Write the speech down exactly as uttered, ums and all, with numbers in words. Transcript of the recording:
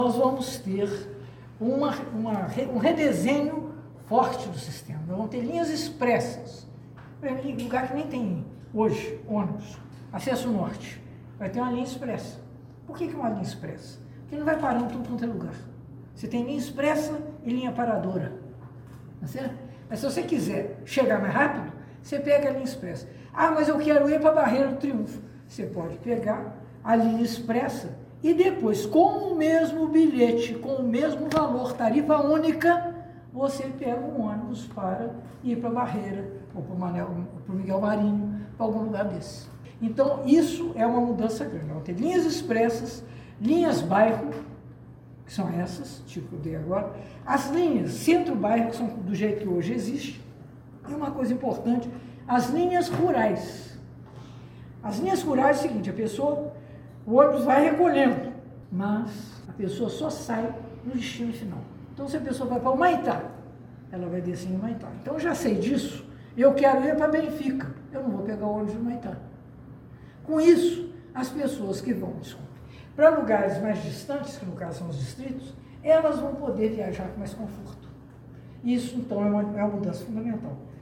Nós vamos ter uma, uma, um redesenho forte do sistema. Nós vamos ter linhas expressas. Em lugar que nem tem hoje ônibus. Acesso norte. Vai ter uma linha expressa. Por que, que é uma linha expressa? Porque não vai parando tudo quanto é lugar. Você tem linha expressa e linha paradora. Tá certo? Mas se você quiser chegar mais rápido, você pega a linha expressa. Ah, mas eu quero ir para a Barreira do Triunfo. Você pode pegar a linha expressa e depois, com o mesmo bilhete, com o mesmo valor, tarifa única, você pega um ônibus para ir para a Barreira, ou para o Miguel Marinho, para algum lugar desse. Então, isso é uma mudança grande. Vão ter linhas expressas, linhas bairro, que são essas, tipo que eu dei agora, as linhas centro-bairro, que são do jeito que hoje existe, e uma coisa importante, as linhas rurais. As linhas rurais é o seguinte, a pessoa, o ônibus vai recolhendo, mas a pessoa só sai no destino final. Então, se a pessoa vai para o Humaitá, ela vai descer em Humaitá. Então, eu já sei disso, eu quero ir para Benfica, eu não vou pegar o ônibus de Humaitá. Com isso, as pessoas que vão, desculpa, para lugares mais distantes, que no caso são os distritos, elas vão poder viajar com mais conforto. Isso, então, é uma, é uma mudança fundamental.